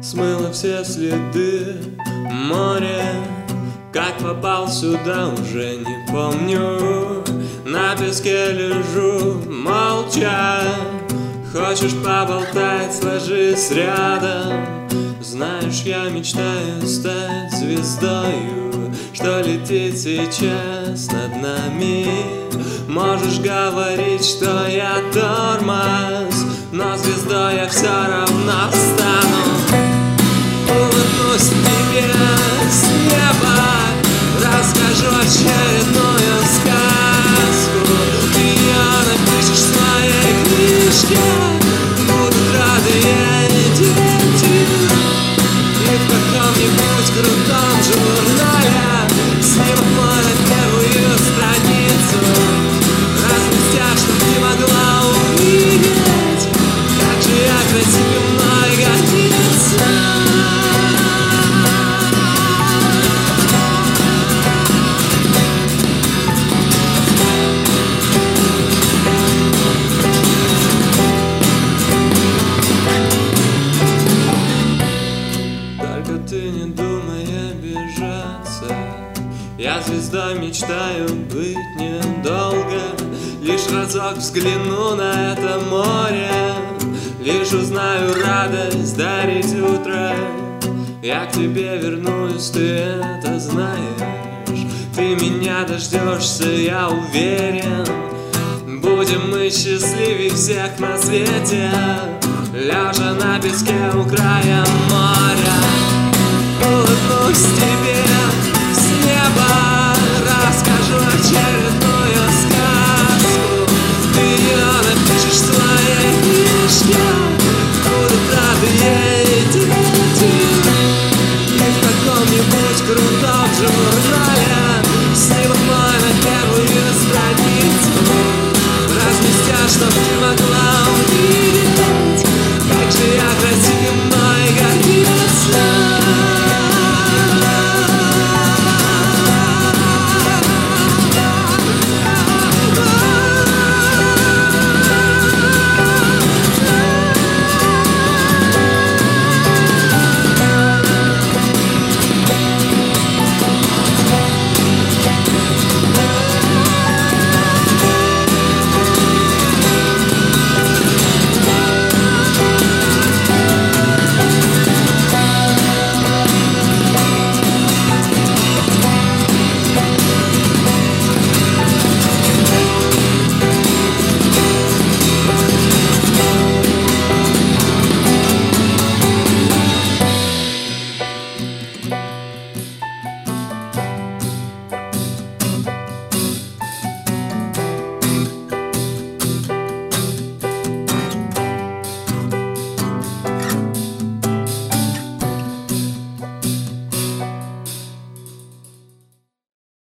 смыло все следы. Море, как попал сюда, уже не помню. На песке лежу, молча. Хочешь поболтать, ложись рядом. Знаешь, я мечтаю стать звездою, что летит сейчас над нами. Можешь говорить, что я тормоз, но звездой я все равно встану. Улыбнусь тебе с неба, расскажу очередную сказку. Ты ее напишешь в своей книжке, будут рады ей дети. И в каком-нибудь крутом журнале снимок мой на первую страницу разместят, чтоб ты могла увидеть, как же я красивой годится. Ты не думай обижаться, я звездой мечтаю быть недолго. Лишь разок взгляну на это море, лишь узнаю радость дарить утро. Я к тебе вернусь, ты это знаешь. Ты меня дождешься, я уверен. Будем мы счастливее всех на свете, лежа на песке у края моря. Улыбнусь тебе с неба, расскажу очередную сказку. Ты ее напишешь в своей книжке.